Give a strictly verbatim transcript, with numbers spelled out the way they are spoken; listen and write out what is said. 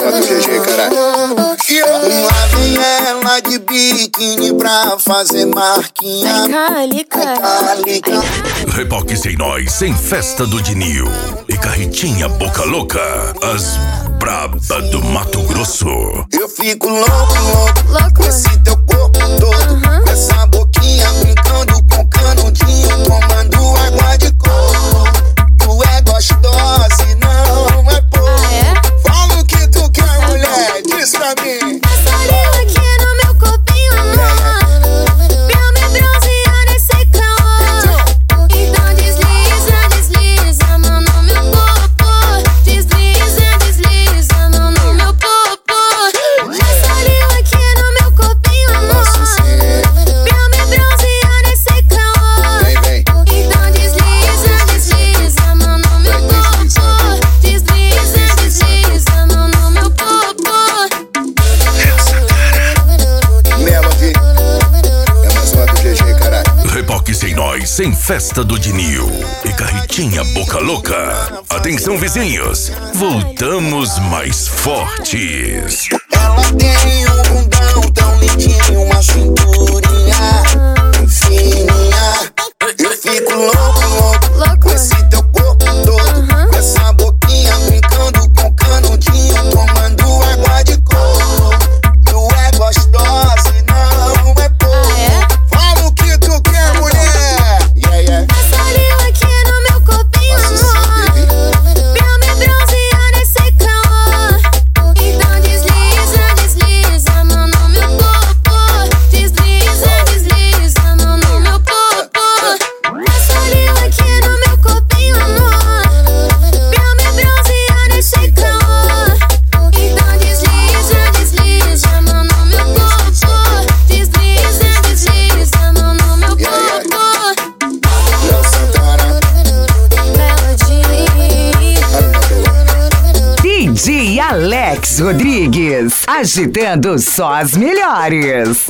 do G G, caralho. Lá vem ela de biquíni pra fazer marquinha. Calica. Reboques em nós, sem festa do Dinil. E Carretinha Boca Louca, as braba do Mato Grosso. Eu fico louco, louco, louco com esse teu corpo todo, uhum. Com essa boquinha brincando com canudinho, tomando água de coco. Tu é gostosa e não é pouco. Ah, é? Fala o que tu quer, tá mulher, bom. Diz pra mim. Essa língua aqui no meu corpinho, amor, pra me bronzear nesse calor. Então desliza, desliza a mão no meu popô. Desliza, desliza a mão no meu popô. Essa língua aqui no meu corpinho, amor, pra me bronzear nesse calor. Vem, vem. Então desliza, desliza a mão no meu popô. Desliza, desliza a mão no meu popô. Melody, é mais uma do G G, caralho. Reboques em nós, sem festa do Dinil. E Carretinha Boca Louca. Atenção, vizinhos, voltamos mais fortes. Ela tem um bundão tão lindinho, uma cinturinha fininha. Eu fico louco, louco, louco com esse teu corpo todo, uhum. Com essa boquinha brincando com canudinho, tomando água de coco. Tu é gostosa e não é pouco. Ah, é? Fala o que tu quer, mulher. Yeah, yeah. Essa língua aqui no meu corpinho, amor, pra me bronzear nesse calor. Então desliza, desliza a mão no meu popô. Desliza, desliza a mão no meu popô. Essa língua aqui no meu corpinho, amor, pra me bronzear nesse calor. Então desliza, desliza a mão no meu popô. Desliza, desliza a mão no meu popô. Léo Santana, D J Alex Rodrigues, agitando só as melhores.